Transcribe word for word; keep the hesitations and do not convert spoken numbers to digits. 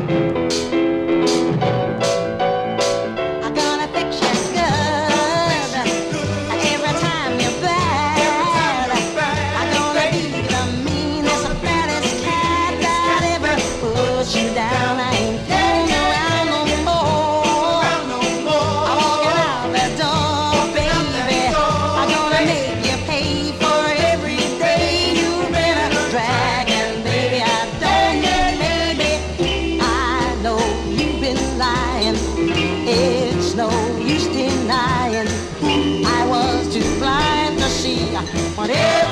I'm gonna fix you good every time you're bad. I'm gonna be the meanest, baddest cat that ever put you down. I ain't fooling around no more. I'm walking out the door, baby. I'm gonna make you pay for every day you've been a dragging, baby. I don't need maybe. I know you've been lying. It's no use denying. I was too blind to see what